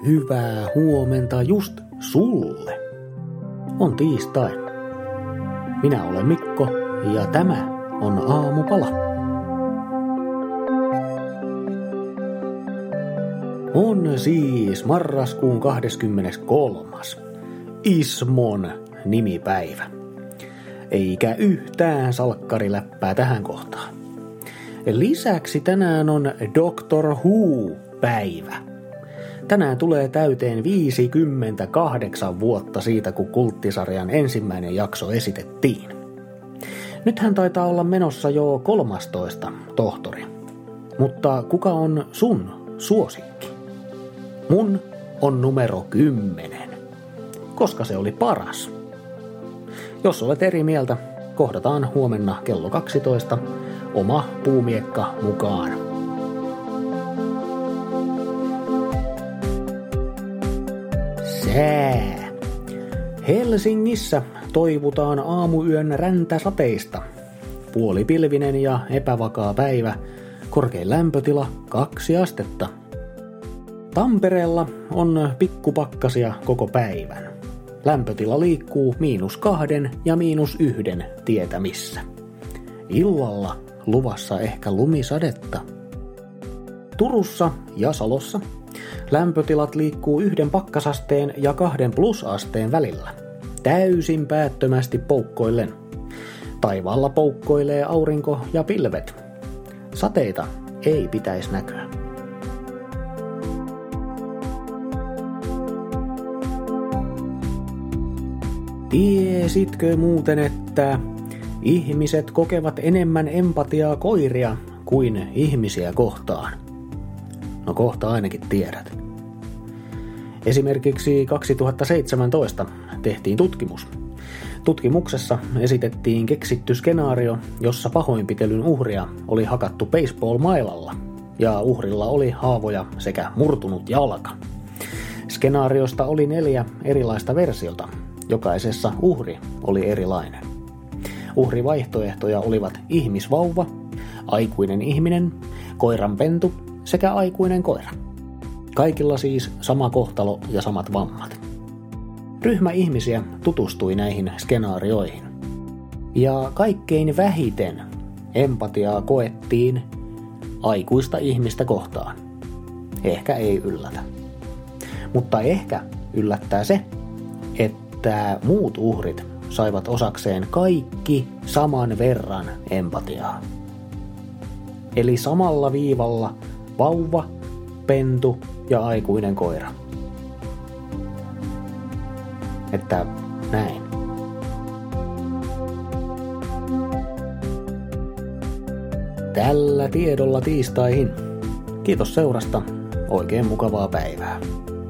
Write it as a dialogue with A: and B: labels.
A: Hyvää huomenta just sulle. On tiistai. Minä olen Mikko ja tämä on Aamupala. On siis marraskuun 23. Ismon nimipäivä. Eikä yhtään salkkariläppää tähän kohtaan. Lisäksi tänään on Doctor Who-päivä. Tänään tulee täyteen 58 vuotta siitä, kun kulttisarjan ensimmäinen jakso esitettiin. Nythän taitaa olla menossa jo 13 tohtori. Mutta kuka on sun suosikki? Mun on numero 10, koska se oli paras. Jos olet eri mieltä, kohdataan huomenna kello 12 oma puumiekka mukaan. Sää. Helsingissä toivutaan aamuyön räntäsateista. Puolipilvinen ja epävakaa päivä, korkein lämpötila 2 astetta. Tampereella on pikkupakkasia koko päivän. Lämpötila liikkuu -2 ja -1 tietämissä. Illalla luvassa ehkä lumisadetta. Turussa ja Salossa lämpötilat liikkuu 1 pakkasasteen ja 2 plusasteen välillä. Täysin päättömästi poukkoillen. Taivaalla poukkoilee aurinko ja pilvet. Sateita ei pitäisi näkyä. Tiesitkö muuten, että ihmiset kokevat enemmän empatiaa koiria kuin ihmisiä kohtaan? No kohta ainakin tiedät. Esimerkiksi 2017 tehtiin tutkimus. Tutkimuksessa esitettiin keksitty skenaario, jossa pahoinpitelyn uhria oli hakattu baseball-mailalla ja uhrilla oli haavoja sekä murtunut jalka. Skenaariosta oli 4 erilaista versiota. Jokaisessa uhri oli erilainen. Uhrivaihtoehtoja olivat ihmisvauva, aikuinen ihminen, koiranpentu sekä aikuinen koira. Kaikilla siis sama kohtalo ja samat vammat. Ryhmä ihmisiä tutustui näihin skenaarioihin. Ja kaikkein vähiten empatiaa koettiin aikuista ihmistä kohtaan. Ehkä ei yllätä. Mutta ehkä yllättää se, että muut uhrit saivat osakseen kaikki saman verran empatiaa. Eli samalla viivalla vauva, pentu ja aikuinen koira. Että näin. Tällä tiedolla tiistaihin. Kiitos seurasta. Oikein mukavaa päivää.